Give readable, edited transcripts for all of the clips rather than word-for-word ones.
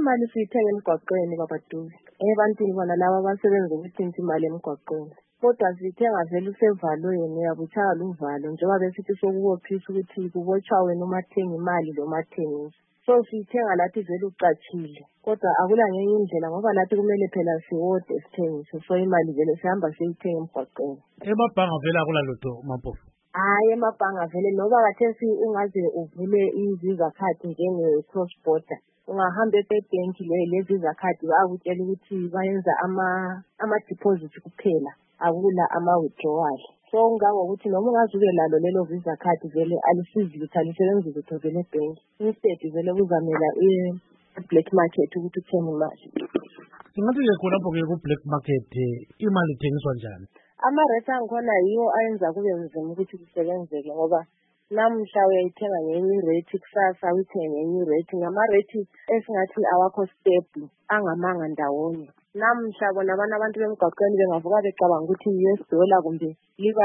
imali siyithenga emgwaqweni babaduze. Ebantwini bona laba abasebenza ukuthinta imali emgwaqweni. Kodwa sithenga vele usevalweni uyabutshaya luvalo njengoba besithi sokubophisa ukuthi kubotshwa wena umathenga imali lo mathengisi. So sithenga lathi vele ucachile. Kodwa akula ngenye indlela ngoba lathi kumele phela siwode sithengise. So imali vele sihamba siyithenga emgwaqweni. Emabhanga vele akulalutho Mampofu. Hayi emabhanga vele noba kathesi ungaze uvule i-Visa card njenge cross border. Ungahamba eBank lezi zakhadi bayakutshela ukuthi bayenza ama-deposit kuphela akula ama-withdrawal. So ungangokuthi noma ungazuke lalo lelo Visa card vele alisizi lutho alisebenzi lutho vele eBank. Instead vele kuzamela i-black market ukuthi uthenge imali. Singathi-ke khonapho-ke ku-black market imali ithengiswa njani? Ama-rate angikhona yiwo ayenza kube nzima ukuthi kusebenzeke ngoba namhla uyayithenga ngenye irate kusasa uyithenga ngenye irate ngama-rate esingathi awakho stable angamanga ndawonye. Namhla bona abantu bemgwaqweni bengavuka becabanga ukuthi $US kumbe liba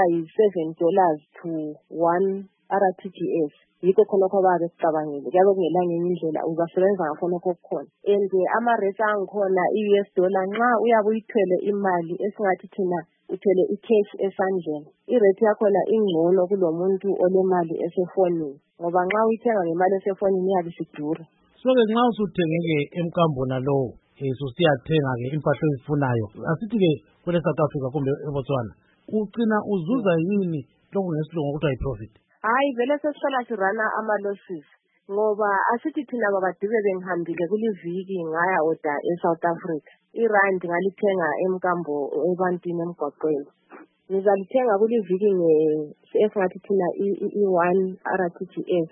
$7 to 1 RTGS. Yikho khonokho babe kucabangile kuyabe kungelanga enye indlela uzasebenza ngakhonokho okukhona. And ama-rate angikhona i-US dollar nxa uyabe uyithwele imali esingathi thina uthwele i-cash esandleni. Irate yakhona ingcono kulomuntu olemali esefonini ngoba nxa uyithenga ngemali esefonini iyabe isidura. So-ke nxa usuthenge-ke emkambo nalowo susiyathenga-ke impahla oyifunayo asithi-ke kule South Africa kumbe eBotswana ucina uzuza yini lokhu ngesilungu okuthiwa yi-profit? Hayi vele sesihlala sirana ama-losses ngoba asithi thina babaduke bengihambile kuliviki ngaya order eSouth Africa. Irandi ngalithenga emkambo ebantwini emgwaqweni. Ngizalithenga kuliviki esingathi thina i-1 RTGS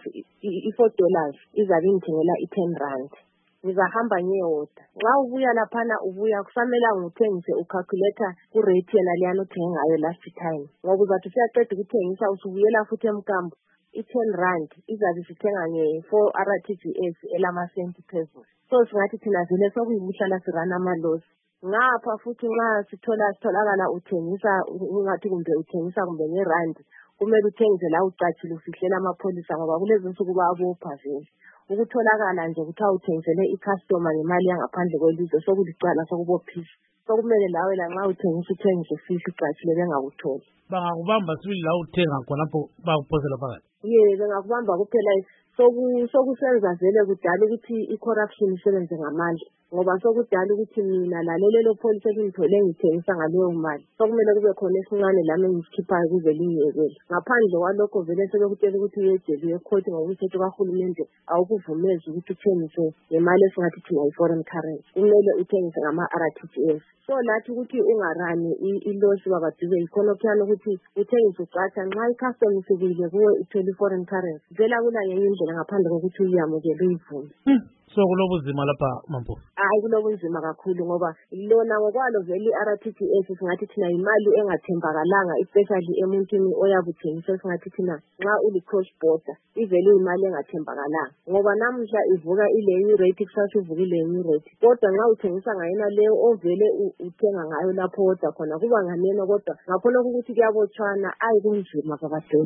i-$4 izabe ingithengela i-10 rand. Ngizahamba ngeyoda. Nxa ubuya laphana ubuya kusamela ngithengise ucalculator ku-rate yena leyana uthenge ngayo last time. Ngoba uzathi usiyaqeda ukuthengisa usubuyela futhi emkambo i-10 rand izabe sithenga nge-4 RTGS elamasenti phezulu. So singathi thina vele sokuyibuhlala sirana amalosi. Ngapha futhi nxa sitholakala uthengisa ungathi kumbe uthengisa kumbe ngerandi kumele uthengise la ucachile ufihlela amapholisa ngoba kulezi nsuku bayabopha vele. Ukutholakala nje ukuthi awuthengisele i-customer ngemali yangaphandle kwelizwe sokulicala sokubophisa. Sokumele lawe lanxa uthengise ufihla ucachile bengakutholi. Bangakubamba sibili la uthenga khonapho bakuphosela phakathi. Bengakubamba kuphela sokusenza vele kudala ukuthi i-corruption isebenze ngamandla ngoba sokudala ukuthi mina lalelo pholisa elingithole ngithengisa ngaleyo mali sokumele kube khona esincane lami engisikhiphayo kuze lingiyekele. Ngaphandle kwalokho vele sebekutshela ukuthi uyejele uyekhoti ngokumthetho kahulumende awukuvumezi ukuthi uthengise ngemali esingathi thina i-foreign currency. Kumele uthengise ngama-RTGS. So lathi ukuthi ungarani ilosi babaduze yikhona kukhona ukuthi uthengise ucaca nxa i-custom ifikile kuwe uthole i-foreign currency. Vele akula ngenye indlela ngaphandle kokuthi uyamukele uyivume. So kulobuzima lapha Mampofu? Hayi kulobunzima kakhulu ngoba lona ngokwalo vele i-RTGS singathi thina imali engathembakalanga especially emuntwini oyabuthengisa singathi thina nxa uli-cross border ivele imali engathembakalanga ngoba namhla ivuka ile i-rate kusasa ivukile i-rate kodwa nxa uthengisa ngayena leyo ovele uthenga ngayo lapho order khona kuba nganeno kodwa ngakhona ukuthi kuyabotshwana kunzima babaduze.